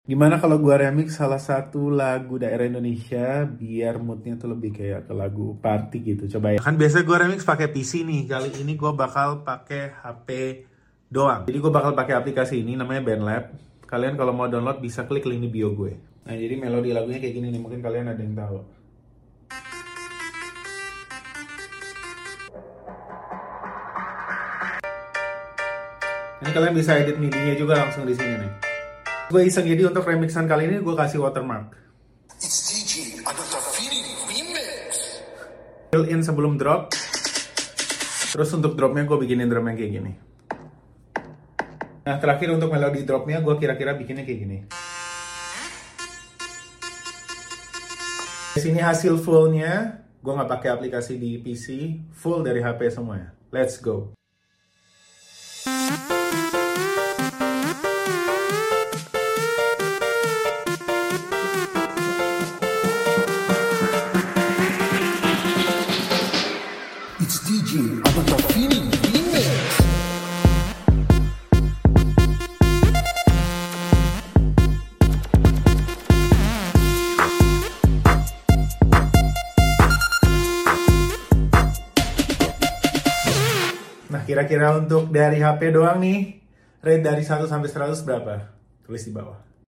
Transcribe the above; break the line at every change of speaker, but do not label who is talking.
Gimana kalau gua remix salah satu lagu daerah Indonesia biar moodnya tuh lebih kayak ke lagu party gitu. Coba ya. Kan biasa gua remix pakai PC nih. Kali ini gua bakal pakai HP doang. Jadi gua bakal pakai aplikasi ini namanya BandLab. Kalian kalau mau download bisa klik link di bio gue. Nah, jadi melodi lagunya kayak gini nih. Mungkin kalian ada yang tahu. Ini kalian bisa edit MIDI-nya juga langsung di sini nih. Gue iseng jadi untuk remixan kali ini gue kasih watermark. It's DJ Adotafini Remix. Fill in sebelum drop. Terus untuk dropnya gue bikinin drum yang kayak gini. Nah terakhir untuk melodi dropnya gue kira-kira bikinnya kayak gini. Di sini hasil fullnya. Gue nggak pakai aplikasi di PC. Full dari HP semuanya. Let's go.
It's DJ Adotafini Remix.
Nah kira-kira untuk dari HP doang nih, rate dari 1 sampai 100 berapa? Tulis di bawah.